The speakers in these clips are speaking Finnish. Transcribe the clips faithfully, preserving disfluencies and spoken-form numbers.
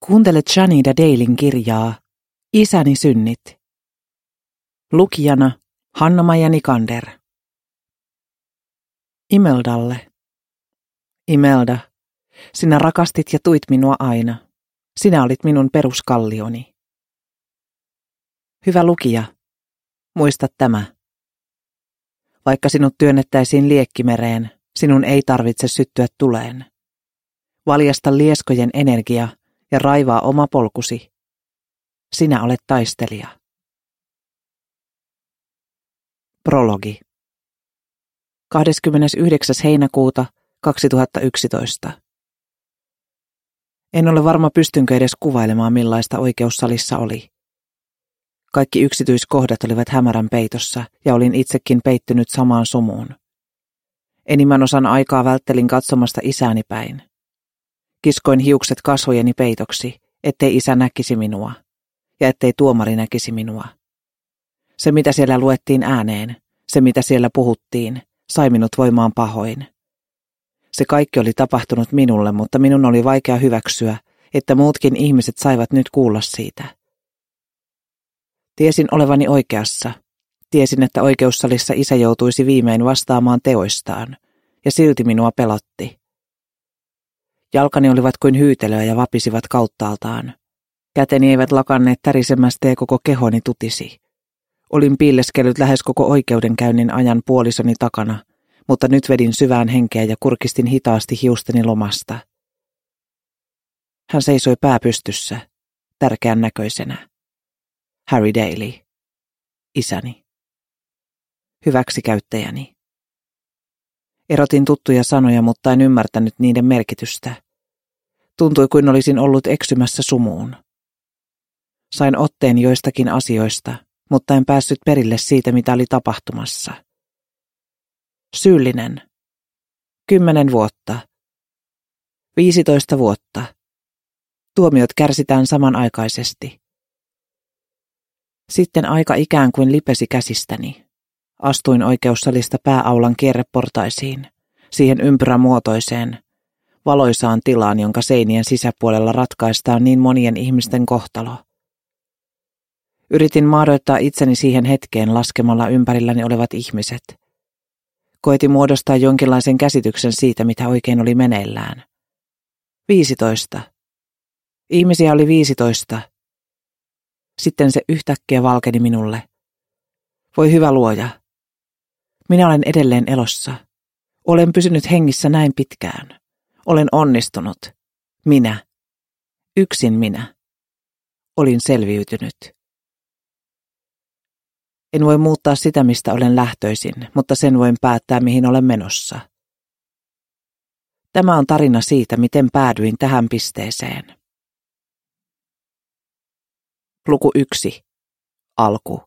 Kuuntele Janida Dalein kirjaa Isäni synnit. Lukijana Hanna-Maija Nikander. Imeldalle. Imelda, sinä rakastit ja tuit minua aina. Sinä olit minun peruskallioni. Hyvä lukija, muista tämä. Vaikka sinut työnnettäisiin liekkimereen, sinun ei tarvitse syttyä tuleen. Valjasta lieskojen energia ja raivaa oma polkusi. Sinä olet taistelija. Prologi. kahdeskymmenesyhdeksäs heinäkuuta kaksituhattayksitoista. En ole varma, pystynkö edes kuvailemaan, millaista oikeussalissa oli. Kaikki yksityiskohdat olivat hämärän peitossa ja olin itsekin peittynyt samaan sumuun. Enimmän osan aikaa välttelin katsomasta isääni päin. Kiskoin hiukset kasvojeni peitoksi, ettei isä näkisi minua ja ettei tuomari näkisi minua. Se, mitä siellä luettiin ääneen, se, mitä siellä puhuttiin, sai minut voimaan pahoin. Se kaikki oli tapahtunut minulle, mutta minun oli vaikea hyväksyä, että muutkin ihmiset saivat nyt kuulla siitä. Tiesin olevani oikeassa. Tiesin, että oikeussalissa isä joutuisi viimein vastaamaan teoistaan, ja silti minua pelotti. Jalkani olivat kuin hyytelöä ja vapisivat kauttaaltaan. Käteni eivät lakanneet tärisemästä ja koko kehoni tutisi. Olin piileskellyt lähes koko oikeudenkäynnin ajan puolisoni takana, mutta nyt vedin syvään henkeä ja kurkistin hitaasti hiusteni lomasta. Hän seisoi pää pystyssä, tärkeän näköisenä. Harry Daly, isäni. Hyväksikäyttäjäni. Erotin tuttuja sanoja, mutta en ymmärtänyt niiden merkitystä. Tuntui kuin olisin ollut eksymässä sumuun. Sain otteen joistakin asioista, mutta en päässyt perille siitä, mitä oli tapahtumassa. Syyllinen. Kymmenen vuotta. Viisitoista vuotta. Tuomiot kärsitään samanaikaisesti. Sitten aika ikään kuin lipesi käsistäni. Astuin oikeussalista pääaulan kierreportaisiin, siihen ympyrämuotoiseen, valoisaan tilaan, jonka seinien sisäpuolella ratkaistaan niin monien ihmisten kohtalo. Yritin maadoittaa itseni siihen hetkeen laskemalla ympärilläni olevat ihmiset. Koitin muodostaa jonkinlaisen käsityksen siitä, mitä oikein oli meneillään. Viisitoista. Ihmisiä oli viisitoista. Sitten se yhtäkkiä valkeni minulle. Voi hyvä luoja. Minä olen edelleen elossa. Olen pysynyt hengissä näin pitkään. Olen onnistunut. Minä. Yksin minä. Olin selviytynyt. En voi muuttaa sitä, mistä olen lähtöisin, mutta sen voin päättää, mihin olen menossa. Tämä on tarina siitä, miten päädyin tähän pisteeseen. Luku yksi. Alku.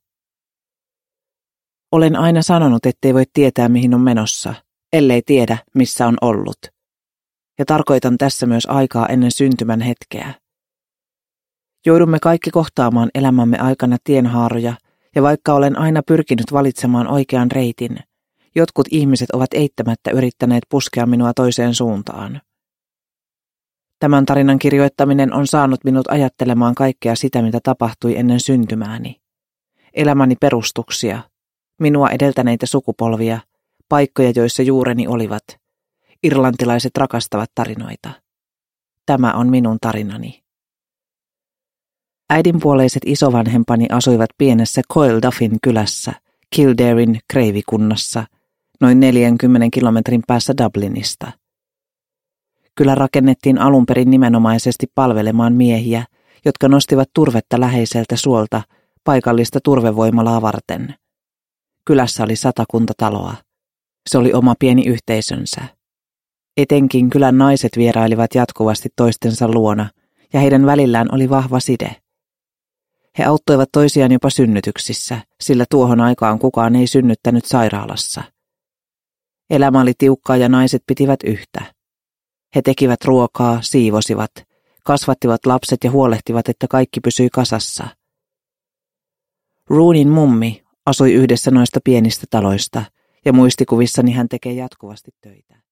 Olen aina sanonut, ettei voi tietää, mihin on menossa, ellei tiedä, missä on ollut. Ja tarkoitan tässä myös aikaa ennen syntymän hetkeä. Joudumme kaikki kohtaamaan elämämme aikana tienhaaroja, ja vaikka olen aina pyrkinyt valitsemaan oikean reitin, jotkut ihmiset ovat eittämättä yrittäneet puskea minua toiseen suuntaan. Tämän tarinan kirjoittaminen on saanut minut ajattelemaan kaikkea sitä, mitä tapahtui ennen syntymääni. Elämäni perustuksia, minua edeltäneitä sukupolvia, paikkoja, joissa juureni olivat. Irlantilaiset rakastavat tarinoita. Tämä on minun tarinani. Äidinpuoleiset isovanhempani asuivat pienessä Coilduffin kylässä, Kildarein kreivikunnassa, noin neljänkymmenen kilometrin päässä Dublinista. Kylä rakennettiin alun perin nimenomaisesti palvelemaan miehiä, jotka nostivat turvetta läheiseltä suolta paikallista turvevoimalaa varten. Kylässä oli satakunta taloa. Se oli oma pieni yhteisönsä. Etenkin kylän naiset vierailivat jatkuvasti toistensa luona, ja heidän välillään oli vahva side. He auttoivat toisiaan jopa synnytyksissä, sillä tuohon aikaan kukaan ei synnyttänyt sairaalassa. Elämä oli tiukkaa ja naiset pitivät yhtä. He tekivät ruokaa, siivosivat, kasvattivat lapset ja huolehtivat, että kaikki pysyi kasassa. Roonin mummi asui yhdessä noista pienistä taloista, ja muistikuvissani hän tekee jatkuvasti töitä.